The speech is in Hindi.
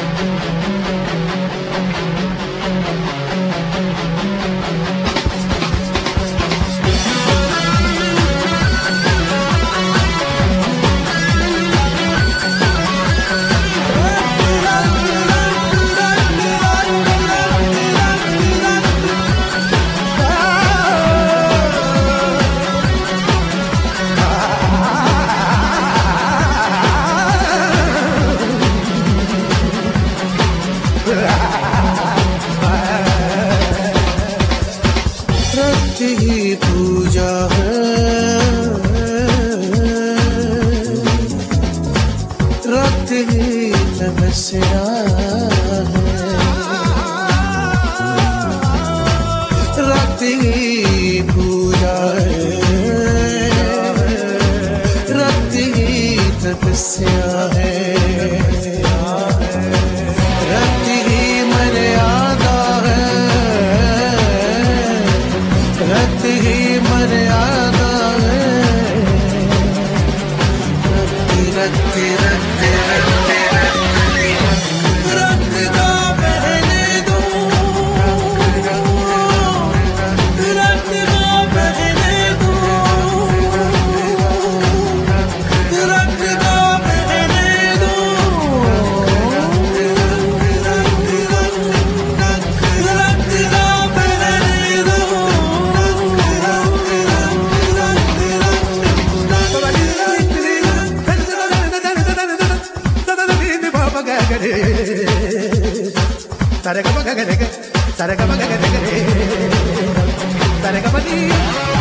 रक्त ही पूजा है, रक्त ही तपस्या है, रक्त ही पूजा है, रक्त ही तपस्या है, रक्त ही मर्यादा है, रक्त ही मर्यादा है, रक्त रक्त रक्त रक्त का बहने दो, रक्त का बहने दो, रक्त का बहने दो, रक्त का बहने दो। Sare ga ma ga ga ga, sare ga ma ga ga ga, sare ga ma ni.